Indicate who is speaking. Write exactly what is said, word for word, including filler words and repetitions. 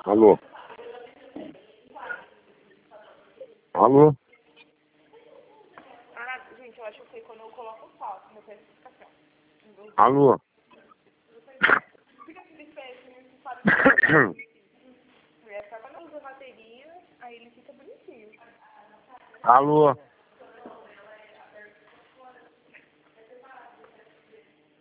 Speaker 1: Alô? Alô?
Speaker 2: Ah, gente, eu acho que quando eu coloco o salto, meu pé fica assim.
Speaker 1: Alô?
Speaker 2: Fica aquele pé que sabe. É, só quando eu uso a bateria, aí ele fica bonitinho.
Speaker 1: Alô?